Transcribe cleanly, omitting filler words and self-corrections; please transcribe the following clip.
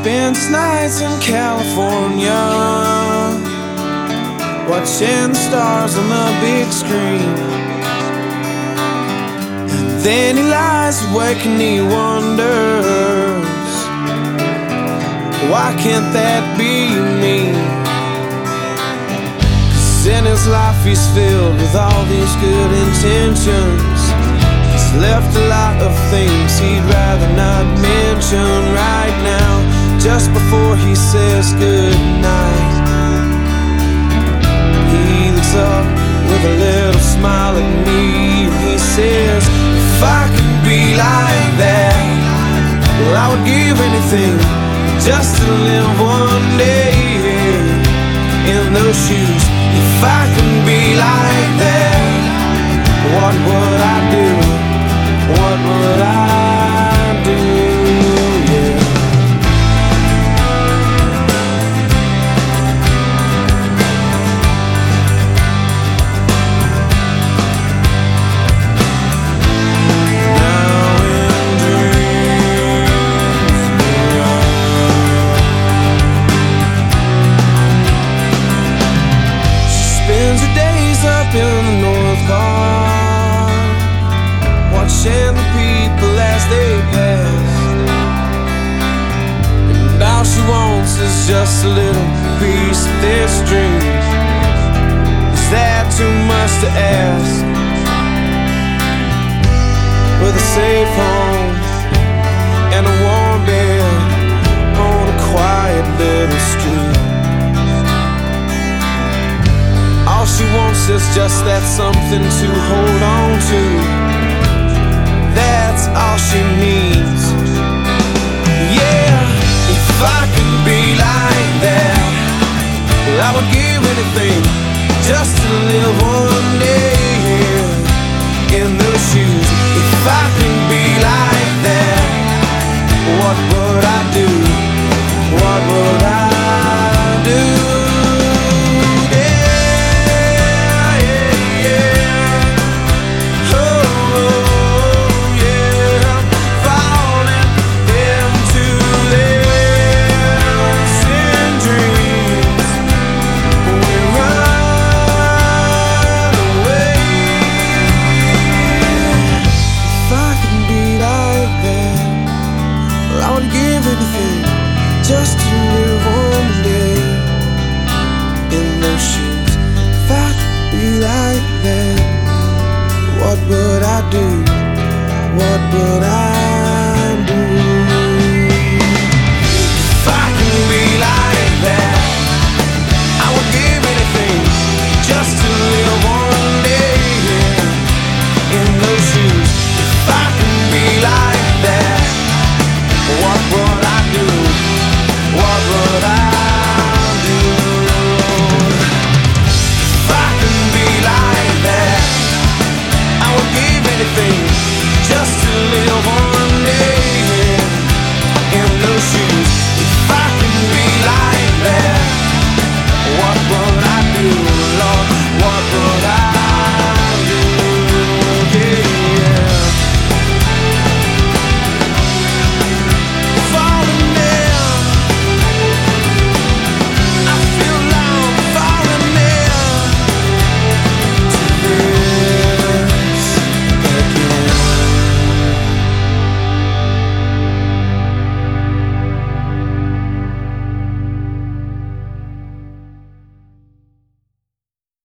spends nights in California, watching the stars on the big screen. And then he lies awake and he wonders, why can't that be me? 'Cause in his life he's filled with all these good intentions. He's left a lot of things he'd rather not mention right now, just before he says goodnight. He looks up with a little smile at me and he says, if I could be like that, well, I would give anything just to live one day in those shoes. If I could be like that, what would I do? What would I do? Yeah. In the North Car, watching the people as they pass, and all she wants is just a little piece of this dream. Is that too much to ask? With a safe home and a warm bed on a quiet little street, all she wants is just that something to hold on to. That's all she needs. Yeah, if I could be like that, well, I would give anything just to live one day in those shoes. If I could be like that, what would I do? What would I do? Just to live one day in those shoes. If I could be like that, what would I do? What would I